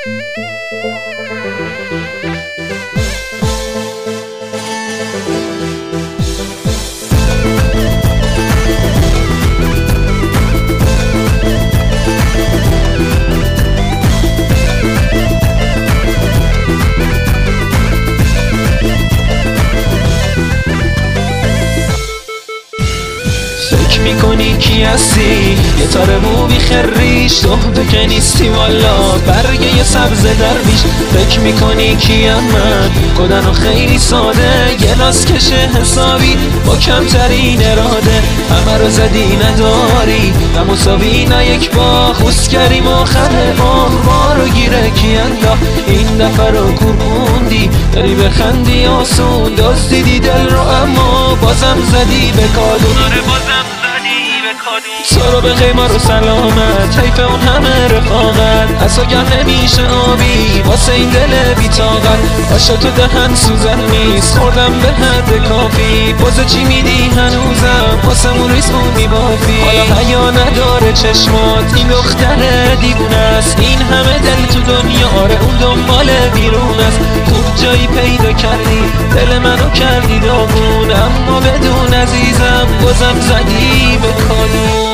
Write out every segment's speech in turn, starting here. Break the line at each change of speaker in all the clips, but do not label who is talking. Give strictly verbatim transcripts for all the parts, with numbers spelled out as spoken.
فکر میکنی کی هستی؟ یه تاره مو بیخریش تو که نیستی والا برگه یه سبز درویش. فکر میکنی کیم من؟ کدن و خیلی ساده یه لاس کشه حسابی با کمترین اراده همه رو زدی نداری و مساوی نه یک با خوست کردیم آخر آه ما رو گیره کی انداخت این دفعه رو کورکوندی داری بخندی آسون دزدیدی دل رو اما بازم زدی به کادون. تو رو به قیمار و سلامت حیف اون همه رفاقت اصلا گر نمیشه آبی واسه این دل بیتاقت باشه تو دهن سوزن نیست خوردم به حد کافی بازه چی میدی هنوزم واسه مون ریسمون میبافی حالا حیا نداره چشمات این دختر دیوونه است این همه دل تو دنیا آره اون دنبال بیرون است خوب جایی پیدا کردی دل منو کردی داغون اما بدون عزیزم بازم زدی به کادون.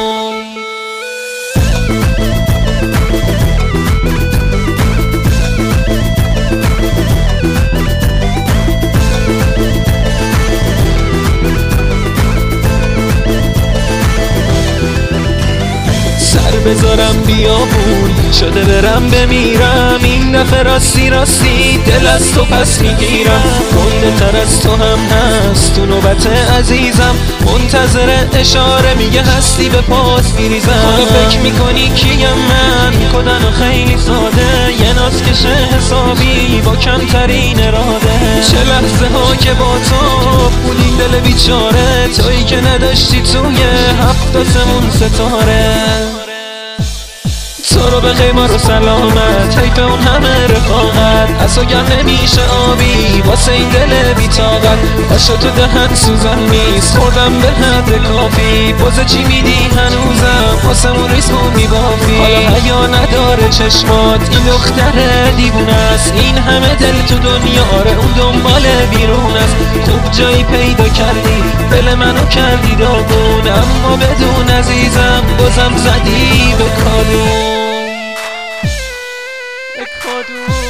سر بذارم بیابون شده برم بمیرم این دفعه راستی راستی دل از تو پس میگیرم گنده تر از تو هم هست تو نوبت عزیزم منتظر اشاره میگه هستی به پاس میریزم. حالا فکر میکنی کیم من؟ کدن و خیلی ساده یه ناز کشه حسابی با کمترین اراده چه لحظه ها که با تو بود این دل بیچاره تویی که نداشتی توی هفت آسمون ستاره. تو رو به قیمار و سلامت حیف اون همه رفاقت اصلا گر نمیشه آبی واسه این دل بیتاقت باشه تو دهن سوزن نیست خوردم به حد کافی بازه چی میدی هنوزم واسه مون ریسمون میبافی حالا حیا نداره چشمات این دختر دیوونه است این همه دل تو دنیا آره اون دنبال بیرون است خوب جایی پیدا کردی دل منو کردی داغون اما بدون عزیزم بازم زدی به کادون.